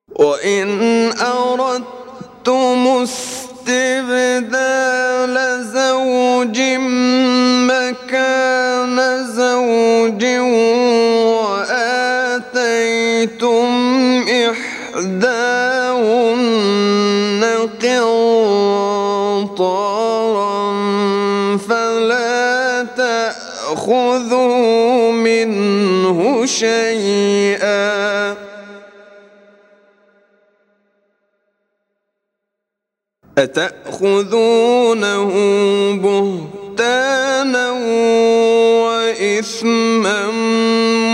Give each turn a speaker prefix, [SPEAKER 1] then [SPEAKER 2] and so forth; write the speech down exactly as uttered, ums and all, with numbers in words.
[SPEAKER 1] وإن أردتم استبدال زوج مكان زوج وآتيتم إحداهن قنطارا فلا تأخذوا منه شيئا أتأخذونه بهتانا وإثما